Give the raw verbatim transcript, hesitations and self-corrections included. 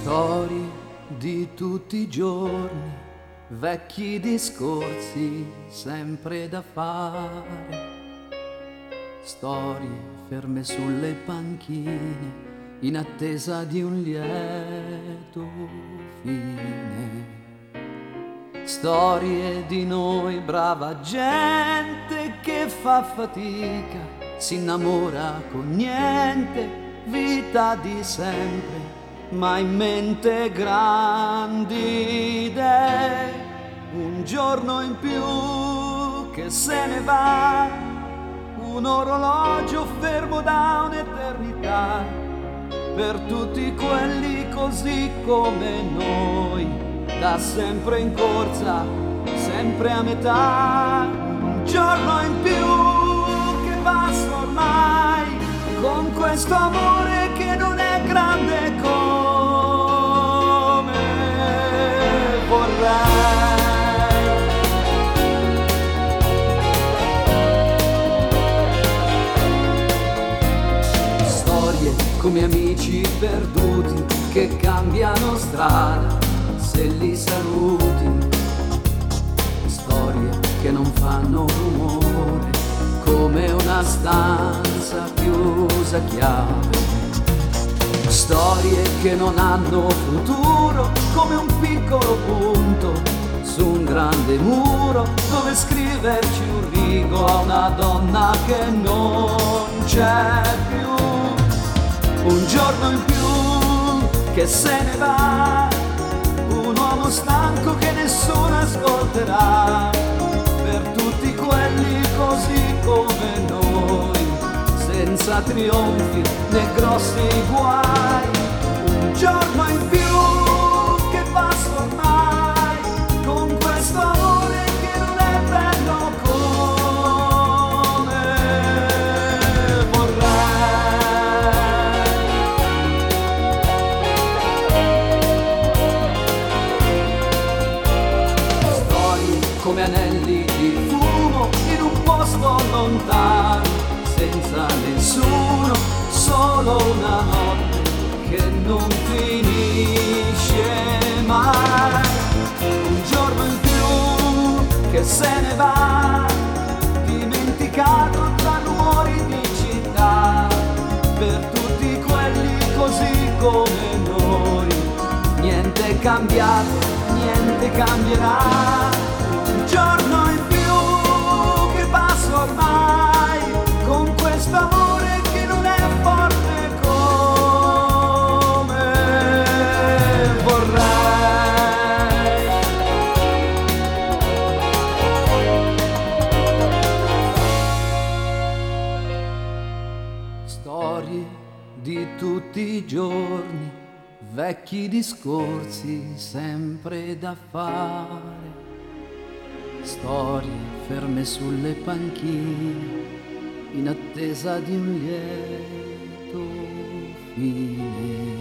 Storie di tutti i giorni, vecchi discorsi sempre da fare. Storie ferme sulle panchine in attesa di un lieto fine. Storie di noi, brava gente che fa fatica, si innamora con niente, vita di sempre, ma in mente grandi idee. Un giorno in più che se ne va, un orologio fermo da un'eternità, per tutti quelli così come noi, da sempre in corsa, sempre a metà. Un giorno in più che passa ormai, con questo amore che non è grande come vorrei. Storie come amici perduti che cambiano strada se li saluti. Storie che non fanno rumore come una stanza chiusa a chiave. Storie che non hanno futuro come un piccolo punto su un grande muro, dove scriverci un rigo a una donna che non c'è più. Un giorno in più che se ne va, un uomo stanco che nessuno ascolterà, per tutti quelli così come noi, senza trionfi né grossi guai. Un giorno in più che passa ormai, con questo amore che non è bello come vorrei. Storie come anelli di fumo in un posto lontano, senza nessuno, solo una notte che non finisce mai. Un giorno in più che se ne va, dimenticato tra rumori di città, per tutti quelli così come noi. Niente è cambiato, niente cambierà. Un giorno in più che passa ormai, con questo amore che non è forte come vorrei. Storie di tutti i giorni, vecchi discorsi sempre da fare. Storie ferme sulle panchine in attesa di un lieto fine.